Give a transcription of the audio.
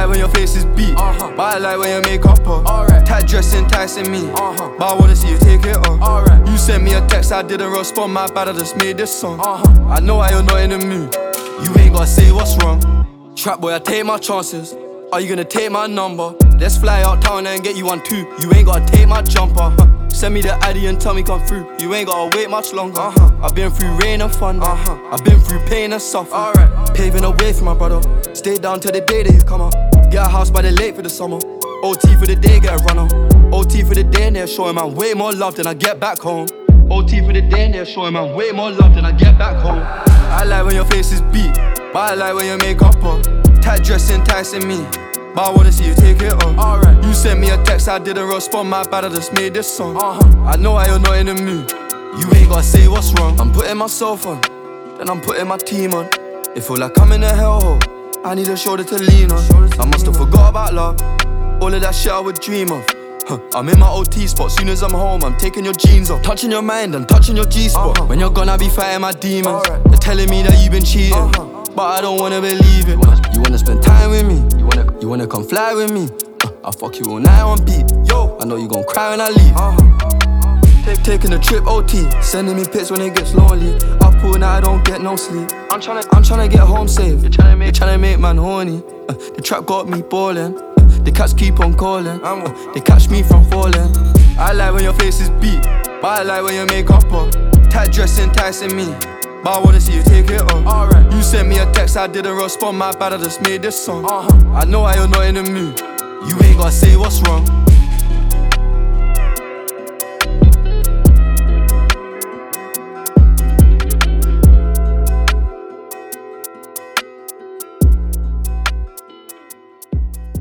like when your face is beat, but I like when you make up her. Tight dress enticing me, but I wanna see you take it off. You sent me a text, I didn't respond, my bad, I just made this song. I know why you're not in the mood, you ain't gotta say what's wrong. Trap boy, I take my chances, are you gonna take my number? Let's fly out town and get you one too, you ain't gotta take my jumper. Send me the ID and tell me come through, you ain't gotta wait much longer. I've been through rain and thunder, I've been through pain and suffering. Paving a way for my brother, stay down till the day that you come up. Get a house by the lake for the summer, OT for the day, get a runner. OT for the day and they're showing man way more love than I get back home. OT for the day and they're showing man way more love than I get back home. I like when your face is beat, but I like when you make up her. Tight dress enticing me, but I wanna see you take it off. You sent me a text, I didn't respond, my bad, I just made this song. I know why you're not in the mood, you ain't gotta say what's wrong. I'm putting myself on, then I'm putting my team on. It feel like I'm in a hellhole, I need a shoulder to lean on. I must've forgot about love, all of that shit I would dream of. I'm in my OT spot, soon as I'm home, I'm taking your jeans off. Touching your mind, I'm touching your G-spot. When you're gone, I be fighting my demons. They're telling me that you've been cheating, but I don't wanna believe it. You wanna spend time with me, you wanna come fly with me. I'll fuck you all night on beat, yo, I know you gon' cry when I leave. Taking a trip OT, sending me pics when it gets lonely. Up all night, I don't get no sleep. I'm tryna get home safe, you're tryna make man horny. The trap got me ballin', the cats keep on calling, they catch me from falling. I like when your face is beat, but I like when you make up her. Tight dress enticing me, but I wanna see you take it off. You sent me a text, I didn't respond, my bad, I just made this song. I know why you're not in the mood, you ain't gotta say what's wrong.